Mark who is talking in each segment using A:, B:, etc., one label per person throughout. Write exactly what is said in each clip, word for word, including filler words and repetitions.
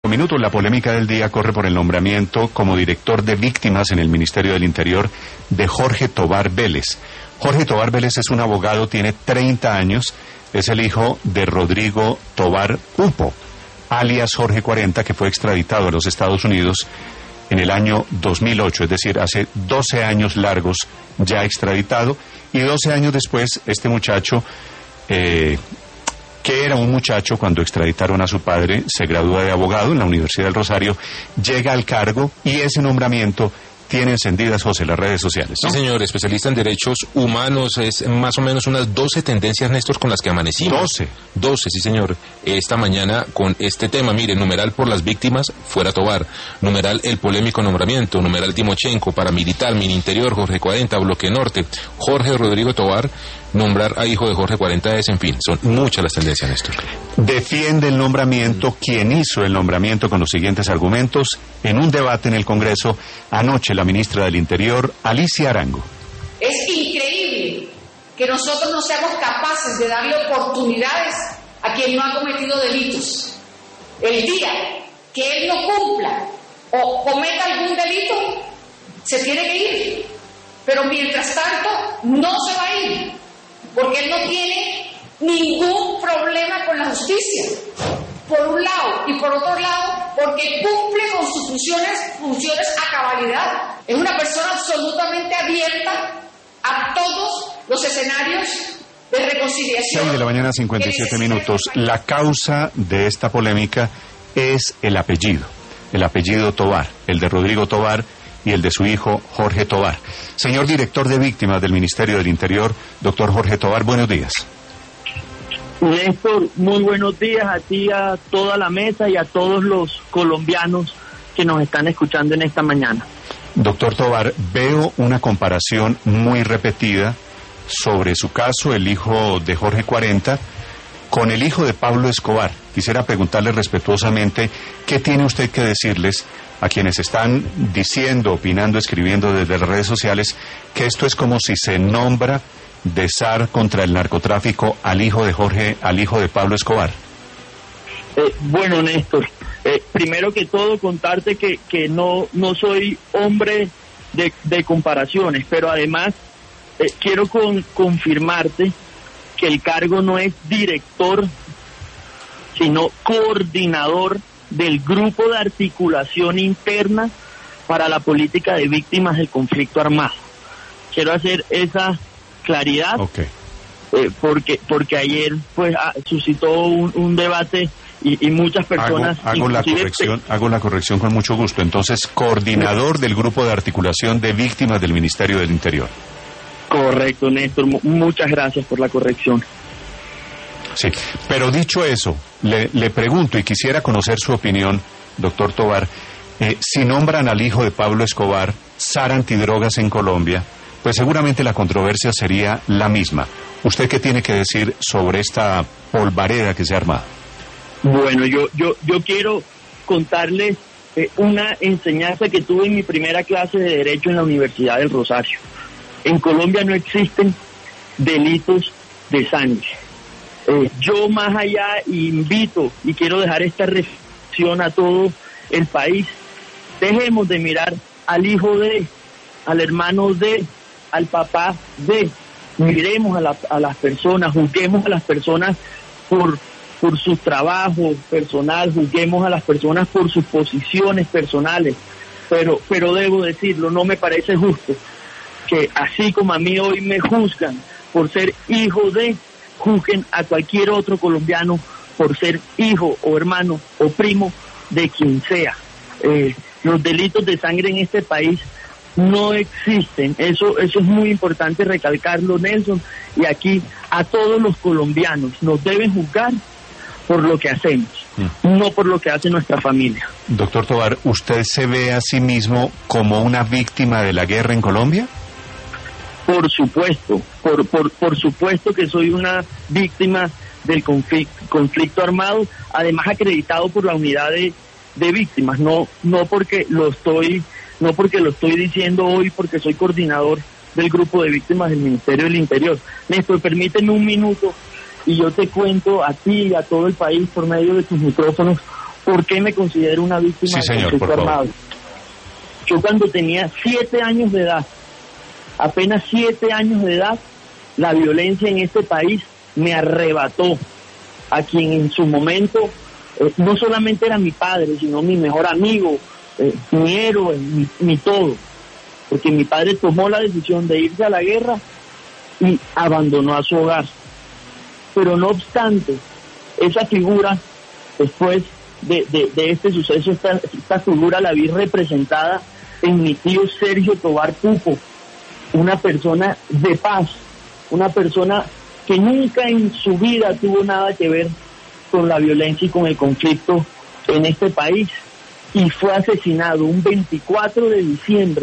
A: Minutos, la polémica del día corre por el nombramiento como director de víctimas en el Ministerio del Interior de Jorge Tovar Vélez. Jorge Tovar Vélez es un abogado, tiene treinta años, es el hijo de Rodrigo Tovar Upo, alias Jorge cuarenta, que fue extraditado a los Estados Unidos en el año dos mil ocho, es decir, hace doce años largos ya extraditado, y doce años después este muchacho, eh, que era un muchacho cuando extraditaron a su padre, se gradúa de abogado en la Universidad del Rosario, llega al cargo y ese nombramiento tiene encendidas, José, las redes sociales, ¿no?
B: Sí, señor, especialista en derechos humanos, es más o menos unas doce tendencias, Néstor, con las que amanecimos.
A: doce.
B: doce, sí, señor. Esta mañana con este tema, mire, numeral por las víctimas, fuera Tovar, numeral el polémico nombramiento, numeral Timochenko, paramilitar, Mininterior, Jorge cuarenta, Bloque Norte, Jorge Rodrigo Tovar, nombrar a hijo de Jorge cuarenta es, en fin, son muchas las tendencias, Néstor.
A: Defiende el nombramiento, quien hizo el nombramiento, con los siguientes argumentos, en un debate en el Congreso anoche, la ministra del Interior, Alicia Arango.
C: Es increíble que nosotros no seamos capaces de darle oportunidades a quien no ha cometido delitos. El día que él no cumpla o cometa algún delito, se tiene que ir. Pero mientras tanto, no se va a ir, porque él no tiene ningún problema con la justicia, por un lado, y por otro lado, porque cumple con sus funciones, funciones a cabalidad. Es una persona absolutamente abierta a todos los escenarios de reconciliación.
A: seis de la mañana, cincuenta y siete minutos. La causa de esta polémica es el apellido, el apellido Tovar, el de Rodrigo Tovar y el de su hijo Jorge Tovar. Señor director de víctimas del Ministerio del Interior, doctor Jorge Tovar, buenos días.
D: Néstor, muy buenos días a ti, a toda la mesa y a todos los colombianos que nos están escuchando en esta mañana.
A: Doctor Tovar, veo una comparación muy repetida sobre su caso, el hijo de Jorge cuarenta, con el hijo de Pablo Escobar. Quisiera preguntarle respetuosamente, ¿qué tiene usted que decirles a quienes están diciendo, opinando, escribiendo desde las redes sociales que esto es como si se nombra de zar contra el narcotráfico al hijo de Jorge, al hijo de Pablo Escobar?
D: Eh, bueno, Néstor, eh, primero que todo contarte que, que no, no soy hombre de, de comparaciones, pero además eh, quiero con, confirmarte que el cargo no es director, sino coordinador del Grupo de Articulación Interna para la Política de Víctimas del Conflicto Armado. Quiero hacer esa claridad,
A: okay.
D: eh, porque porque ayer pues ah, suscitó un, un debate y, y muchas personas...
A: Hago, hago, la corrección, te... hago la corrección con mucho gusto. Entonces, coordinador del Grupo de Articulación de Víctimas del Ministerio del Interior.
D: Correcto, Néstor. M- muchas gracias por la corrección.
A: Sí, pero dicho eso, le, le pregunto y quisiera conocer su opinión, doctor Tovar, eh, si nombran al hijo de Pablo Escobar zar antidrogas en Colombia, pues seguramente la controversia sería la misma. ¿Usted qué tiene que decir sobre esta polvareda que se ha armado?
D: Bueno, yo yo yo quiero contarles eh, una enseñanza que tuve en mi primera clase de Derecho en la Universidad del Rosario. En Colombia no existen delitos de sangre. Eh, yo más allá invito y quiero dejar esta reflexión a todo el país. Dejemos de mirar al hijo de, al hermano de, al papá de. Miremos a, la, a las personas, juzguemos a las personas por, por su trabajo personal, juzguemos a las personas por sus posiciones personales. Pero, pero debo decirlo, no me parece justo que así como a mí hoy me juzgan por ser hijo de, juzguen a cualquier otro colombiano por ser hijo o hermano o primo de quien sea. Eh, los delitos de sangre en este país no existen. Eso, eso es muy importante recalcarlo, Nelson. Y aquí a todos los colombianos nos deben juzgar por lo que hacemos, mm. no por lo que hace nuestra familia.
A: Doctor Tovar, ¿usted se ve a sí mismo como una víctima de la guerra en Colombia?
D: Por supuesto, por, por, por supuesto que soy una víctima del conflicto, conflicto armado, además acreditado por la unidad de, de víctimas, no, no porque lo estoy, no porque lo estoy diciendo hoy, porque soy coordinador del grupo de víctimas del Ministerio del Interior. Néstor, permíteme un minuto y yo te cuento a ti y a todo el país por medio de tus micrófonos ¿por qué me considero una víctima
A: sí,
D: del
A: señor,
D: conflicto
A: por
D: armado?
A: favor.
D: Yo cuando tenía siete años de edad, apenas siete años de edad, la violencia en este país me arrebató a quien en su momento eh, no solamente era mi padre, sino mi mejor amigo, eh, mi héroe, mi, mi todo. Porque mi padre tomó la decisión de irse a la guerra y abandonó a su hogar. Pero no obstante, esa figura, después de, de, de este suceso, esta, esta figura la vi representada en mi tío Sergio Tobar Pupo, una persona de paz, una persona que nunca en su vida tuvo nada que ver con la violencia y con el conflicto en este país, y fue asesinado un veinticuatro de diciembre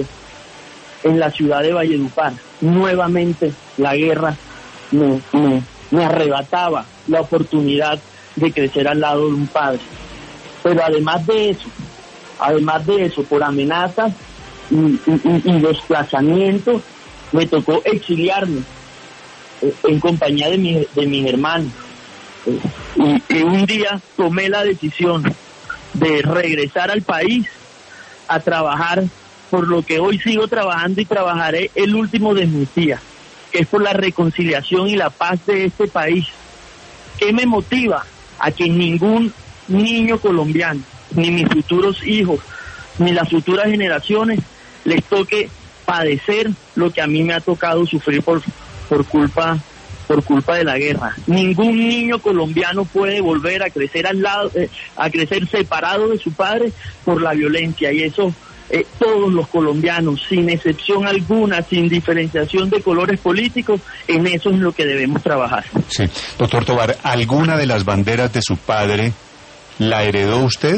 D: en la ciudad de Valledupar. Nuevamente la guerra me, me, me arrebataba la oportunidad de crecer al lado de un padre. Pero además de eso, además de eso, por amenazas y, y, y desplazamientos, me tocó exiliarme eh, en compañía de, mi, de mis hermanos. Eh, y, y un día tomé la decisión de regresar al país a trabajar por lo que hoy sigo trabajando y trabajaré el último de mis días, que es por la reconciliación y la paz de este país. ¿Qué me motiva? A que ningún niño colombiano, ni mis futuros hijos, ni las futuras generaciones les toque padecer lo que a mí me ha tocado sufrir por, por culpa por culpa de la guerra. Ningún niño colombiano puede volver a crecer al lado, eh, a crecer separado de su padre por la violencia, y eso eh, todos los colombianos, sin excepción alguna, sin diferenciación de colores políticos, en eso es lo que debemos trabajar.
A: Sí, doctor Tobar, ¿alguna de las banderas de su padre la heredó usted?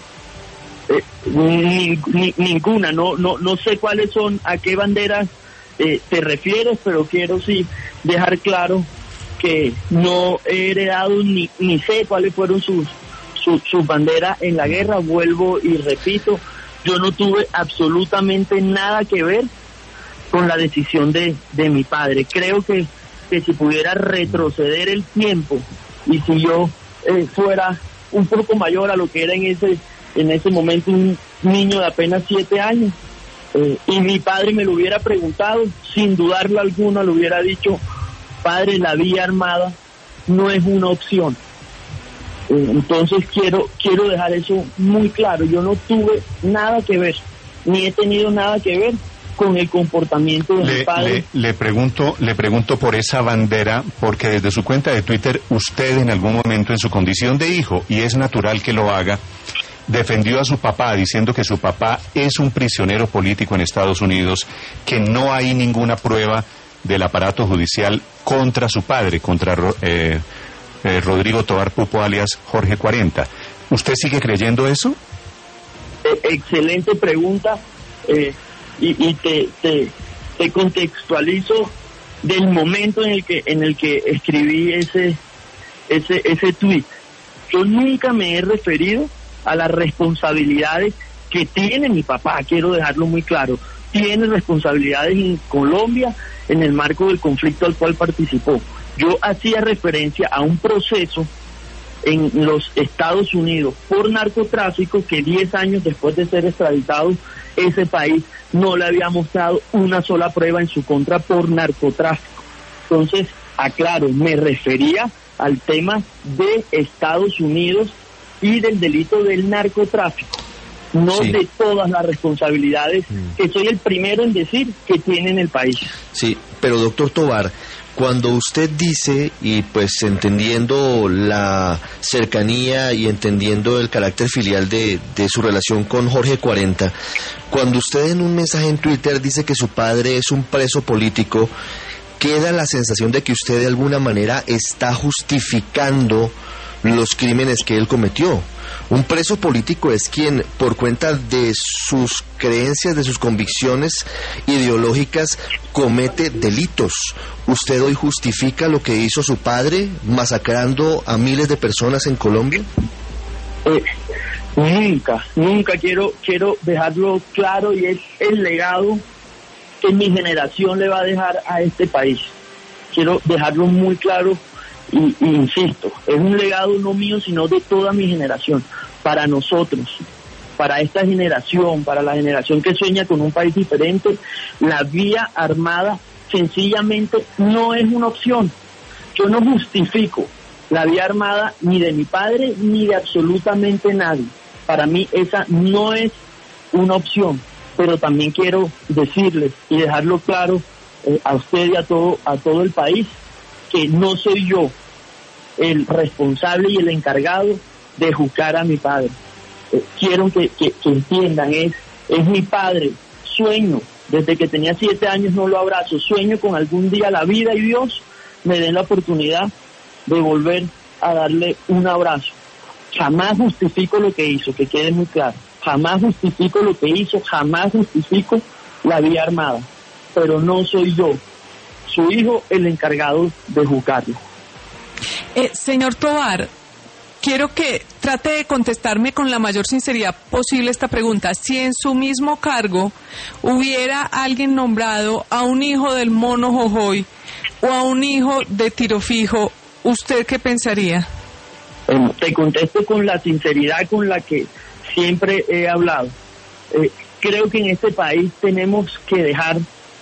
D: Eh, ni, ni, ninguna, no, no, no sé cuáles son, a qué banderas eh, te refieres, pero quiero sí dejar claro que no he heredado ni, ni sé cuáles fueron sus, sus, sus banderas en la guerra. Vuelvo y repito, yo no tuve absolutamente nada que ver con la decisión de, de mi padre. Creo que, que si pudiera retroceder el tiempo y si yo eh, fuera un poco mayor a lo que era en ese en ese momento un niño de apenas siete años, eh, y mi padre me lo hubiera preguntado, sin dudarlo alguna le hubiera dicho: padre, la vía armada no es una opción. Eh, entonces quiero quiero dejar eso muy claro. Yo no tuve nada que ver, ni he tenido nada que ver con el comportamiento de
A: le,
D: mi padre.
A: Le, le pregunto, le pregunto por esa bandera, porque desde su cuenta de Twitter, usted en algún momento, en su condición de hijo, y es natural que lo haga, defendió a su papá diciendo que su papá es un prisionero político en Estados Unidos, que no hay ninguna prueba del aparato judicial contra su padre, contra eh, eh, Rodrigo Tobar Pupo, alias Jorge cuarenta. ¿Usted sigue creyendo eso?
D: Eh, excelente pregunta, eh, y, y te, te, te contextualizo del momento en el que en el que escribí ese ese ese tweet. Yo nunca me he referido a las responsabilidades que tiene mi papá, quiero dejarlo muy claro. Tiene responsabilidades en Colombia en el marco del conflicto al cual participó. Yo hacía referencia a un proceso en los Estados Unidos por narcotráfico que diez años después de ser extraditado, ese país no le había mostrado una sola prueba en su contra por narcotráfico. Entonces, aclaro, me refería al tema de Estados Unidos y del delito del narcotráfico, no sí. de todas las responsabilidades mm. que soy el primero en decir que tiene en el país.
E: Sí, pero doctor Tobar, cuando usted dice, y pues entendiendo la cercanía y entendiendo el carácter filial de, de su relación con Jorge cuarenta, cuando usted en un mensaje en Twitter dice que su padre es un preso político, queda la sensación de que usted de alguna manera está justificando los crímenes que él cometió. Un preso político es quien, por cuenta de sus creencias, de sus convicciones ideológicas, comete delitos. ¿Usted hoy justifica lo que hizo su padre, masacrando a miles de personas en Colombia?
D: Eh, nunca, nunca quiero, quiero dejarlo claro, y es el legado que mi generación le va a dejar a este país. Quiero dejarlo muy claro. Y, y insisto, es un legado no mío, sino de toda mi generación. para nosotros, para esta generación, para la generación que sueña con un país diferente, la vía armada sencillamente no es una opción. Yo no justifico la vía armada ni de mi padre ni de absolutamente nadie. Para mí esa no es una opción, pero también quiero decirles y dejarlo claro eh, a usted y a todo, a todo el país, que no soy yo el responsable y el encargado de juzgar a mi padre. Eh, quiero que, que, que entiendan, es, es mi padre, sueño, desde que tenía siete años no lo abrazo, sueño con algún día la vida y Dios me den la oportunidad de volver a darle un abrazo. Jamás justifico lo que hizo, que quede muy claro, jamás justifico lo que hizo, jamás justifico la vía armada, pero no soy yo, su hijo, el encargado de juzgarlo.
F: Eh, señor Tovar, quiero que trate de contestarme con la mayor sinceridad posible esta pregunta. Si en su mismo cargo hubiera alguien nombrado a un hijo del Mono Jojoy o a un hijo de Tiro Fijo, ¿usted qué pensaría?
D: Eh, te contesto con la sinceridad con la que siempre he hablado. Eh, creo que en este país tenemos que dejar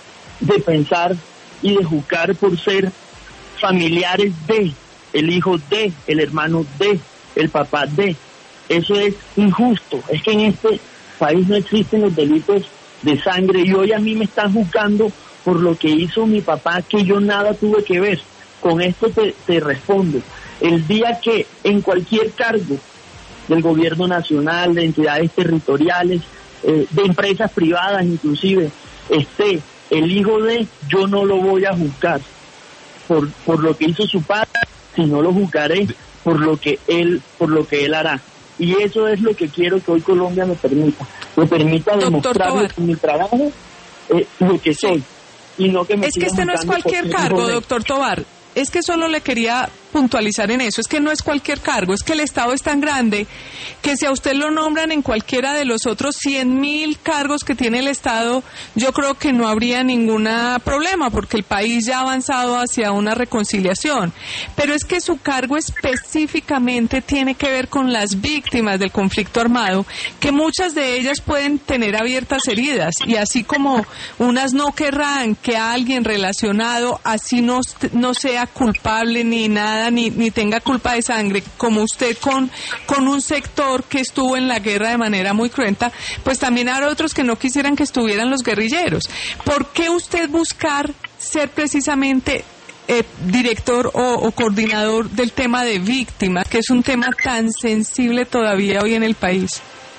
D: de pensar y de juzgar por ser familiares de, el hijo de, el hermano de, el papá de. Eso es injusto. Es que en este país no existen los delitos de sangre y hoy a mí me están juzgando por lo que hizo mi papá, que yo nada tuve que ver. Con esto te, te respondo. El día que en cualquier cargo del gobierno nacional, de entidades territoriales, eh, de empresas privadas inclusive, esté el hijo de, yo no lo voy a juzgar por, por lo que hizo su padre, sino lo juzgaré por lo que él, por lo que él hará. Y eso es lo que quiero que hoy Colombia me permita. Me permita demostrar en mi trabajo eh, lo que soy. Y no que me
F: es que este no es cualquier cargo, doctor Tovar. Es que solo le quería puntualizar en eso, es que no es cualquier cargo, es que el Estado es tan grande que si a usted lo nombran en cualquiera de los otros cien mil cargos que tiene el Estado, yo creo que no habría ningún problema porque el país ya ha avanzado hacia una reconciliación. Pero es que su cargo específicamente tiene que ver con las víctimas del conflicto armado, que muchas de ellas pueden tener abiertas heridas y así como unas no querrán que alguien relacionado así no, no sea culpable ni nada, ni, ni tenga culpa de sangre, como usted con, con un sector que estuvo en la guerra de manera muy cruenta, pues también habrá otros que no quisieran que estuvieran los guerrilleros. ¿Por qué usted buscar ser precisamente eh, director o, o coordinador del tema de víctimas, que es un tema tan sensible todavía hoy en el país?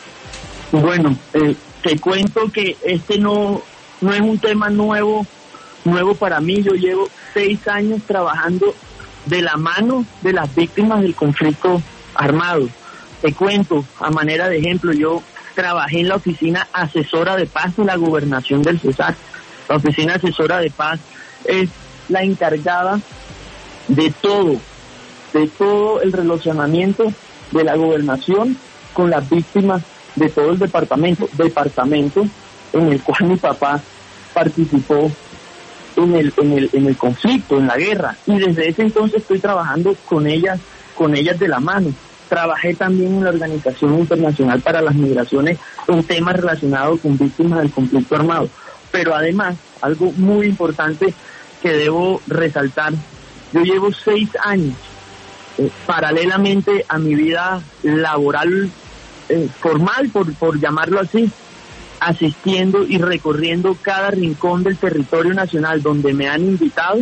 D: Bueno, eh, te cuento que este no, no es un tema nuevo, nuevo para mí. Yo llevo seis años trabajando de la mano de las víctimas del conflicto armado. Te cuento, a manera de ejemplo, yo trabajé en la oficina asesora de paz de la gobernación del Cesar. La oficina asesora de paz es la encargada de todo, de todo el relacionamiento de la gobernación con las víctimas de todo el departamento, departamento en el cual mi papá participó en el, en el, en el conflicto, en la guerra, y desde ese entonces estoy trabajando con ellas, con ellas de la mano. Trabajé también en la Organización Internacional para las Migraciones en temas relacionados con víctimas del conflicto armado. Pero además, algo muy importante que debo resaltar, yo llevo seis años, eh, paralelamente a mi vida laboral eh, formal, por, por llamarlo así, asistiendo y recorriendo cada rincón del territorio nacional donde me han invitado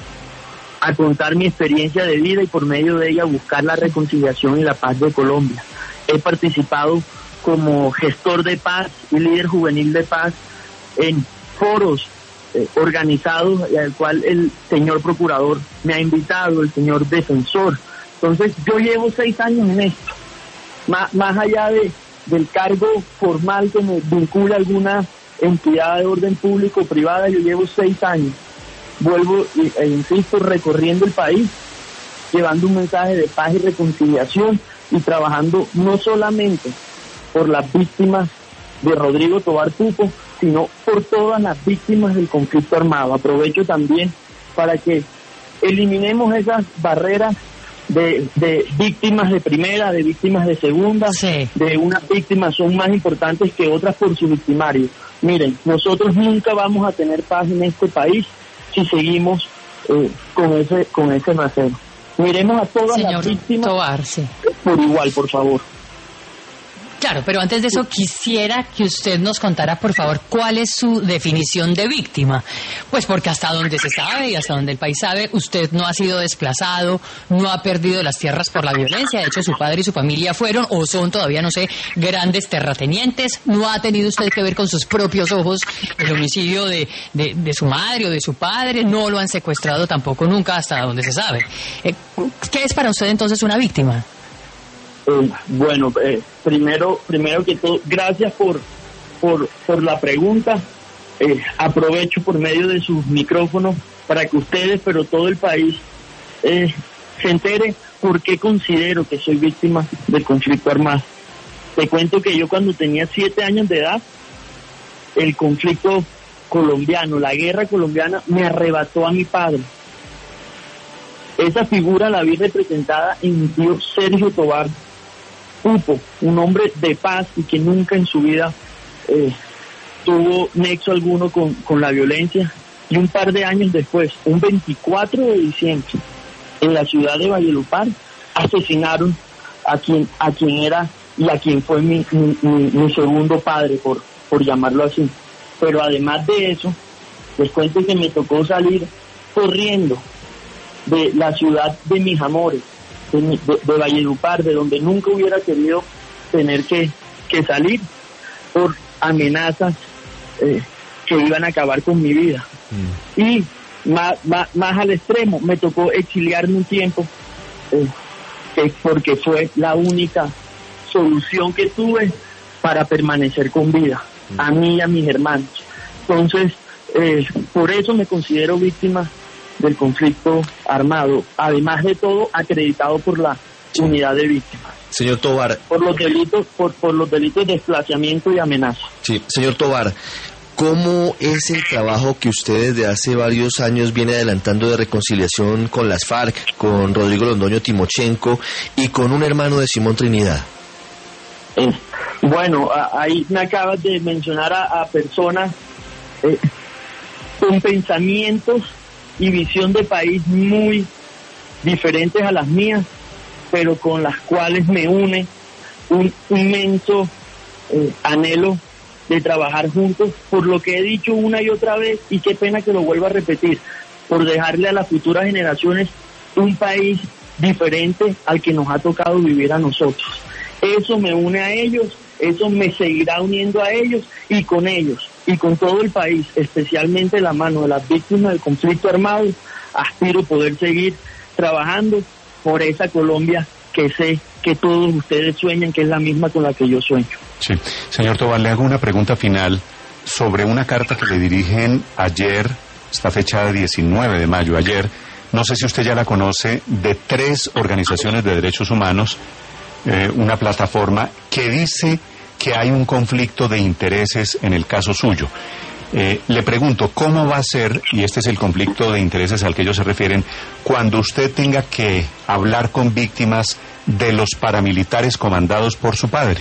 D: a contar mi experiencia de vida y por medio de ella buscar la reconciliación y la paz de Colombia. He participado como gestor de paz y líder juvenil de paz en foros eh, organizados al cual el señor procurador me ha invitado, el señor defensor. Entonces yo llevo seis años en esto, más, más allá de del cargo formal que me vincula a alguna entidad de orden público o privada. Yo llevo seis años, vuelvo e insisto, recorriendo el país, llevando un mensaje de paz y reconciliación y trabajando no solamente por las víctimas de Rodrigo Tovar Pupo, sino por todas las víctimas del conflicto armado. Aprovecho también para que eliminemos esas barreras de, de víctimas de primera, de víctimas de segunda,
G: sí.
D: de unas víctimas son más importantes que otras por su victimario. Miren, nosotros nunca vamos a tener paz en este país si seguimos eh, con ese con ese macero. Miremos a todas
G: Señor
D: las víctimas
G: Tovar, sí.
D: por igual, por favor.
G: Claro, pero antes de eso quisiera que usted nos contara, por favor, cuál es su definición de víctima. Pues porque hasta donde se sabe y hasta donde el país sabe, usted no ha sido desplazado, no ha perdido las tierras por la violencia. De hecho, su padre y su familia fueron o son todavía, no sé, grandes terratenientes. No ha tenido usted que ver con sus propios ojos el homicidio de, de, de su madre o de su padre. No lo han secuestrado tampoco nunca hasta donde se sabe. Eh, ¿Qué es para usted entonces una víctima?
D: Eh, bueno, eh, primero, primero que todo, gracias por, por, por la pregunta. Eh, aprovecho por medio de sus micrófonos para que ustedes, pero todo el país, eh, se entere por qué considero que soy víctima del conflicto armado. Te cuento que yo cuando tenía siete años de edad, el conflicto colombiano, la guerra colombiana, me arrebató a mi padre. Esa figura la vi representada en mi tío Sergio Tovar Pupo, un hombre de paz y que nunca en su vida eh, tuvo nexo alguno con, con la violencia. Y un par de años después, un veinticuatro de diciembre, en la ciudad de Valledupar, asesinaron a quien a quien era y a quien fue mi, mi, mi, mi segundo padre, por, por llamarlo así. Pero además de eso, les cuento que me tocó salir corriendo de la ciudad de mis amores, de, de, de Valledupar, de donde nunca hubiera querido tener que, que salir, por amenazas eh, que iban a acabar con mi vida. Mm. Y más, más, más al extremo, me tocó exiliarme un tiempo, eh, que porque fue la única solución que tuve para permanecer con vida, mm. a mí y a mis hermanos. Entonces, eh, por eso me considero víctima del conflicto armado, además de todo acreditado por la unidad de víctimas.
E: Señor Tovar.
D: Por los delitos, por, por los delitos de desplazamiento y amenaza.
E: Sí, señor Tovar, ¿cómo es el trabajo que usted desde hace varios años viene adelantando de reconciliación con las FARC, con Rodrigo Londoño Timochenko y con un hermano de Simón Trinidad?
D: Eh, bueno, a, ahí me acabas de mencionar a, a personas eh, con pensamientos y visión de país muy diferentes a las mías, pero con las cuales me une un inmenso eh, anhelo de trabajar juntos, por lo que he dicho una y otra vez, y qué pena que lo vuelva a repetir, por dejarle a las futuras generaciones un país diferente al que nos ha tocado vivir a nosotros. Eso me une a ellos, eso me seguirá uniendo a ellos, y con ellos y con todo el país, especialmente la mano de las víctimas del conflicto armado, aspiro poder seguir trabajando por esa Colombia que sé que todos ustedes sueñan, que es la misma con la que yo sueño.
A: Sí, señor Tovar, le hago una pregunta final sobre una carta que le dirigen ayer, está fechada diecinueve de mayo, ayer, no sé si usted ya la conoce, de tres organizaciones de derechos humanos, eh, una plataforma que dice que hay un conflicto de intereses en el caso suyo. Eh, le pregunto, ¿cómo va a ser, y este es el conflicto de intereses al que ellos se refieren, cuando usted tenga que hablar con víctimas de los paramilitares comandados por su padre?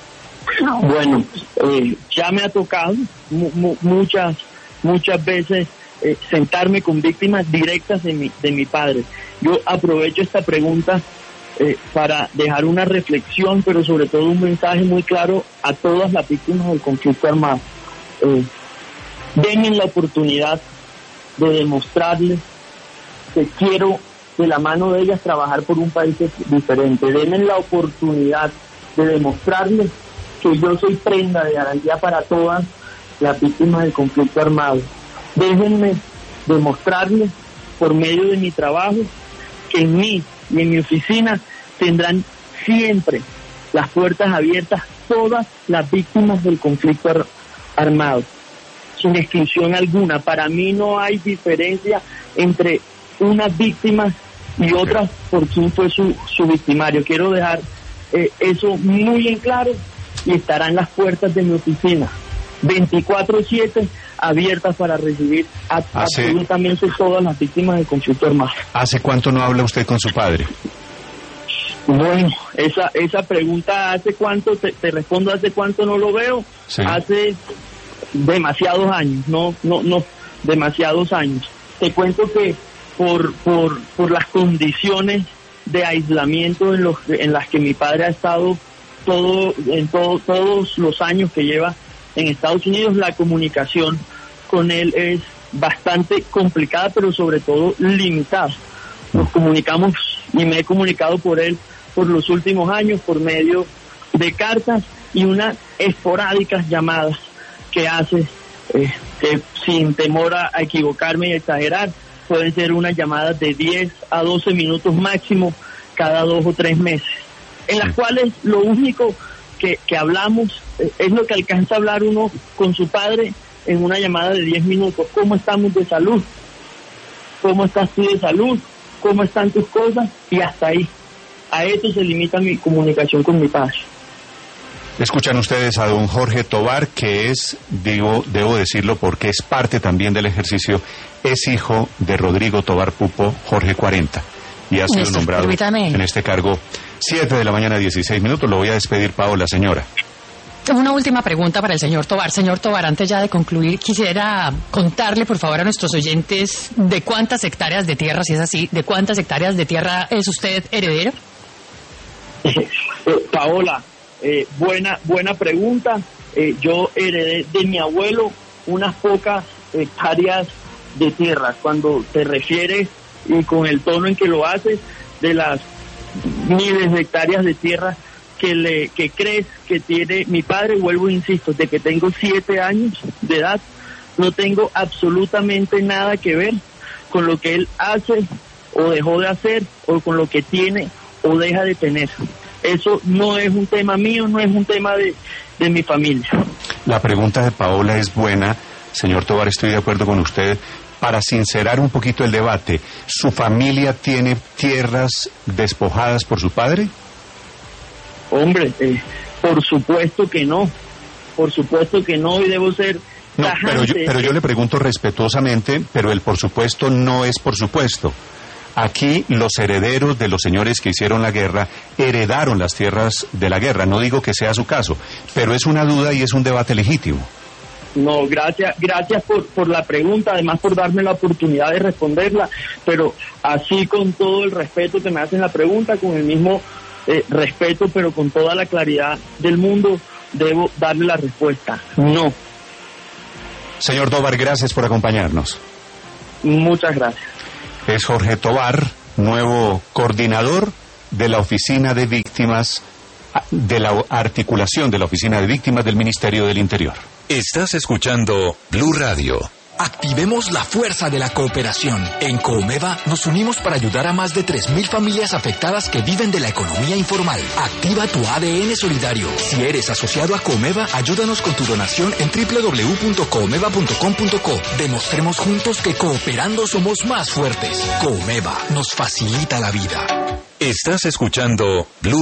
D: Bueno, eh, ya me ha tocado mu- mu- muchas muchas veces eh, sentarme con víctimas directas de mi, de mi padre. Yo aprovecho esta pregunta Eh, para dejar una reflexión, pero sobre todo un mensaje muy claro a todas las víctimas del conflicto armado. Eh, denme la oportunidad de demostrarles que quiero de la mano de ellas trabajar por un país diferente. Denme la oportunidad de demostrarles que yo soy prenda de garantía para todas las víctimas del conflicto armado. Déjenme demostrarles por medio de mi trabajo que en mí y en mi oficina tendrán siempre las puertas abiertas todas las víctimas del conflicto ar- armado, sin exclusión alguna. Para mí no hay diferencia entre unas víctimas y otras por quién fue su, su victimario. Quiero dejar eh, eso muy en claro, y estarán las puertas de mi oficina veinticuatro siete abiertas para recibir a,
A: Hace...
D: absolutamente todas las víctimas del conflicto armado.
A: ¿Hace cuánto no habla usted con su padre?
D: Bueno, esa esa pregunta, ¿hace cuánto? Te, te respondo, ¿hace cuánto no lo veo?
A: Sí.
D: Hace demasiados años, no, no, no, demasiados años. Te cuento que por, por, por las condiciones de aislamiento en los en las que mi padre ha estado todo en todo, todos los años que lleva en Estados Unidos, la comunicación con él es bastante complicada, pero sobre todo limitada. Nos comunicamos y me he comunicado por él por los últimos años por medio de cartas y unas esporádicas llamadas que hace, eh, que sin temor a, a equivocarme y exagerar, pueden ser unas llamadas de diez a doce minutos máximo cada dos o tres meses, en las cuales lo único que, que hablamos eh, es lo que alcanza a hablar uno con su padre en una llamada de diez minutos. ¿Cómo estamos de salud? ¿Cómo estás tú de salud? ¿Cómo están tus cosas? Y hasta ahí. A eso se limita mi comunicación con mi padre.
A: Escuchan ustedes a don Jorge Tovar, que es, digo, debo decirlo porque es parte también del ejercicio, es hijo de Rodrigo Tovar Pupo, Jorge cuarenta, y ha sido
G: Néstor,
A: nombrado
G: permítame.
A: en este cargo. Siete de la mañana, dieciséis minutos, lo voy a despedir, Paola, señora.
G: Una última pregunta para el señor Tovar. Señor Tovar, antes ya de concluir, quisiera contarle, por favor, a nuestros oyentes de cuántas hectáreas de tierra, si es así, de cuántas hectáreas de tierra es usted heredero.
D: Eh, Paola, eh, buena buena pregunta. Eh, yo heredé de mi abuelo unas pocas hectáreas de tierra. Cuando te refieres, y con el tono en que lo haces, de las miles de hectáreas de tierra que le que crees que tiene mi padre, vuelvo e insisto, de que tengo siete años de edad, no tengo absolutamente nada que ver con lo que él hace o dejó de hacer, o con lo que tiene o deja de tener. Eso no es un tema mío, no es un tema de, de mi familia.
A: La pregunta de Paola es buena, señor Tovar, estoy de acuerdo con usted. Para sincerar un poquito el debate, ¿su familia tiene tierras despojadas por su padre?
D: Hombre, eh, por supuesto que no, por supuesto que no, y debo ser
A: No,
D: tajante.
A: pero yo, pero yo le pregunto respetuosamente, pero el por supuesto no es por supuesto. Aquí los herederos de los señores que hicieron la guerra heredaron las tierras de la guerra. No digo que sea su caso, pero es una duda y es un debate legítimo.
D: No, gracias, gracias por, por la pregunta, además por darme la oportunidad de responderla, pero así con todo el respeto que me hacen la pregunta, con el mismo eh, respeto, pero con toda la claridad del mundo, debo darle la respuesta, no.
A: Señor Tovar, gracias por acompañarnos.
D: Muchas gracias.
A: Es Jorge Tovar, nuevo coordinador de la Oficina de Víctimas, de la articulación de la Oficina de Víctimas del Ministerio del Interior.
H: Estás escuchando Blue Radio.
I: Activemos la fuerza de la cooperación. En Comeva nos unimos para ayudar a más de tres mil familias afectadas que viven de la economía informal. Activa tu A D N solidario. Si eres asociado a Comeva, ayúdanos con tu donación en doble u doble u doble u punto comeva punto com punto co. Demostremos juntos que cooperando somos más fuertes. Comeva nos facilita la vida.
H: Estás escuchando Blue